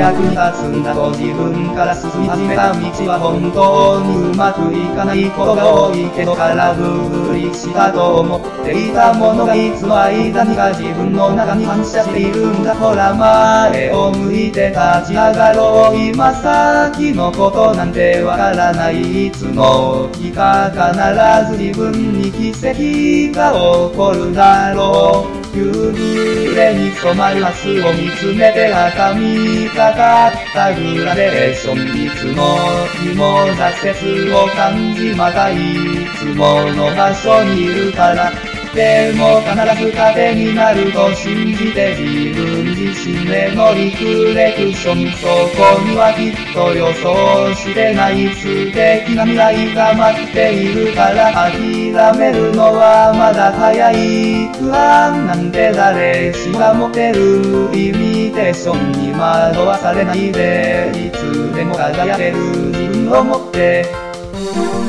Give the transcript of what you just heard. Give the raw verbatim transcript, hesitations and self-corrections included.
役に立つんだと自分から進み始めた道は本当にうまくいかないことが多いけど空振りしたと思っていたものがいつの間にか自分の中に反射しているんだ。ほら前を向いて立ち上がろう。今先のことなんてわからない。いつの日か必ず自分に奇跡が起こるだろう。夕暮れに染まる明日を見つめて赤みがかったグラデーション。いつの日も挫折を感じまたいつもの場所にいるから。でも必ず糧になると信じて自分自身へのリフレクション。そこにはきっと予想してない素敵な未来が待っているから諦めるのはまだ早い。不安なんて誰しもが持てる。リミテーションに惑わされないでいつでも輝ける自分を持って